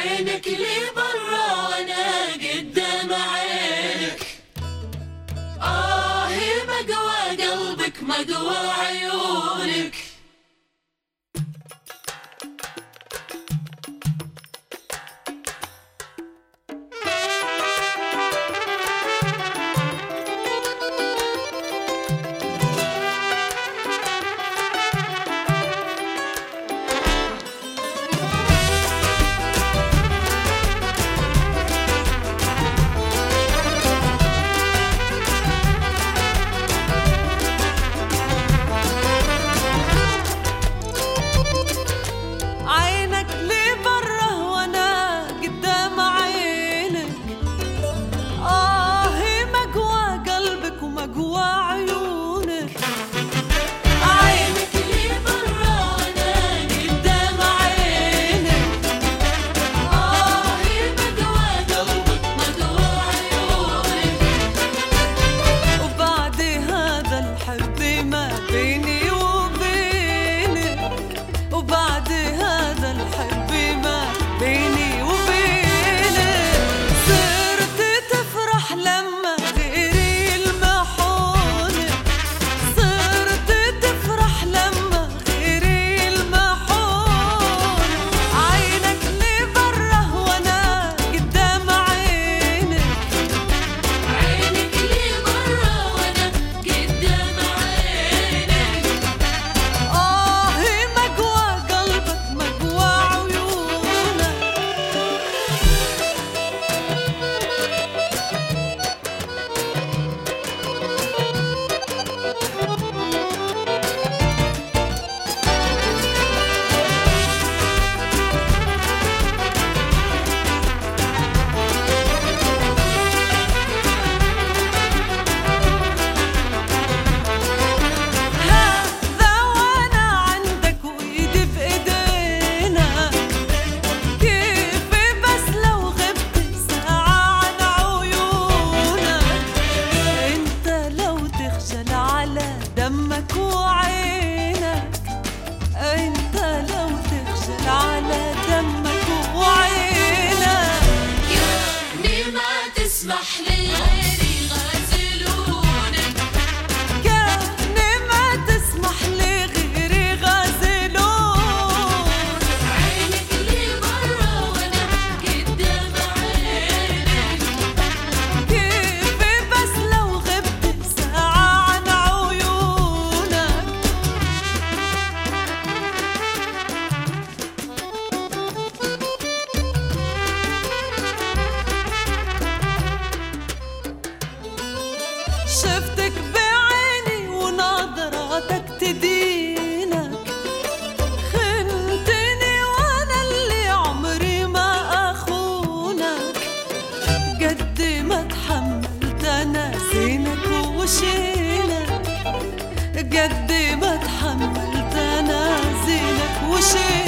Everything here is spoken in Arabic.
عينك لي برا وانا قدام عينك. مقوى قلبك مقوى عيونك. دمك وعينك انت لو تخجل على دمك وعينك. كأني ما تسمح لغيري غازلونك. كأني ما تسمح لغيري غازلون. عينك لي برا وانا قدام عينك. كيف بس لو غبت ساعة عن عيونك. شفتك بعيني ونظراتك تدينك. خنتني وانا اللي عمري ما اخونك. قد ما تحملت انا زينك وشيلك. قد ما تحملت انا زينك وشيلك.